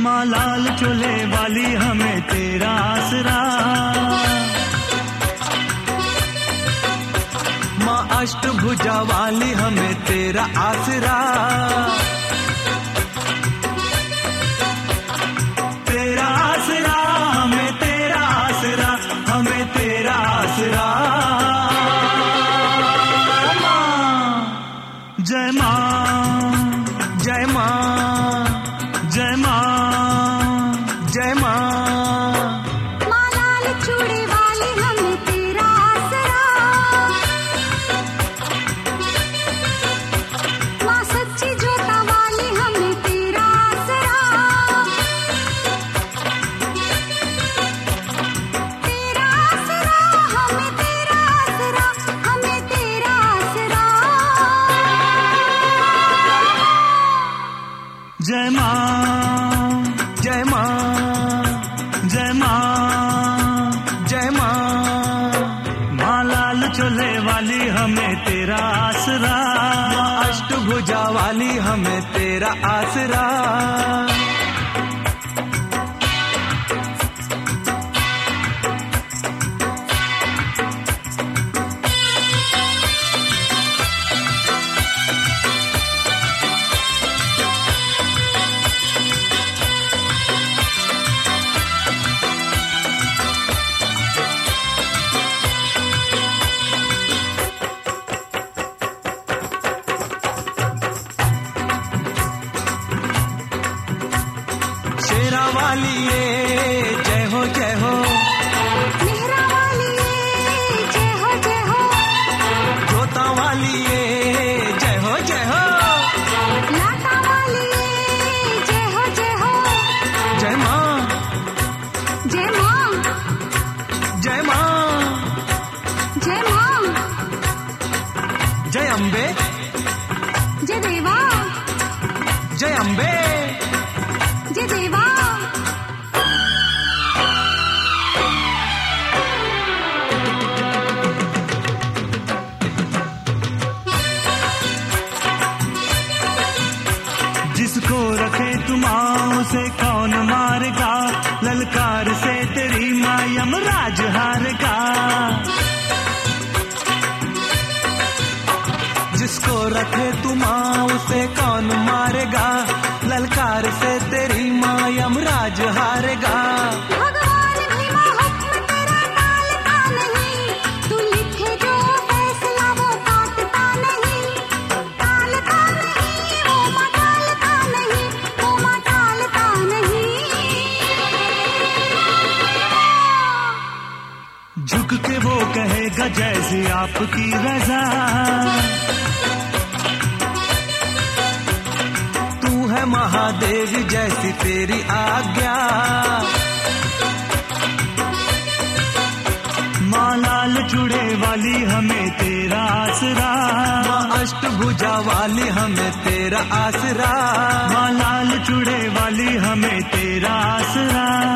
माँ लाल चोले वाली हमें तेरा आसरा, माँ अष्टभुजा वाली हमें तेरा आसरा, तेरा आसरा हमें तेरा आसरा, हमें तेरा आसरा। जय माँ जय माँ जय माँ जय माँ। माँ लाल चूड़ी वाली हमें तेरा आसरा, माँ सच्ची जोता वाली हमें तेरा आसरा, तेरा आसरा हमें तेरा आसरा, हमें तेरा आसरा। जय माँ जय माँ जय माँ जय माँ। माँ लाल चोले वाली हमें तेरा आसरा, माँ अष्टभुजा वाली हमें तेरा आसरा। शेरा वाली ये जय हो जय हो, मेहरा वाली जय हो जय हो, जोता वाली ये जय हो जय हो, लाटा वाली जय हो जय हो। जय माँ जय माँ जय माँ जय माँ। जय अम्बे जय देवा जय अम्बे। जय देवा। जिसको रखे तुम उसे कौन मारेगा, ललकार से तेरी माँ यमराज हारेगा। जिसको रखे तुम उसे कौन मारेगा, ललकार से तेरी माँ यमराज हारेगा। भगवान भीमा हुक्म तेरा टालता नहीं, तू लिखे जो फैसला वो काटता नहीं, टालता नहीं वो माँ टालता नहीं, वो माँ टालता नहीं। झुक के वो कहेगा जैसी आपकी रजा, तू है महादेव जैसी तेरी आज्ञा। माँ लाल चूड़े वाली हमें तेरा आसरा, माँ अष्टभुजा वाली हमें तेरा आसरा, माँ लाल चूड़े वाली हमें तेरा आसरा।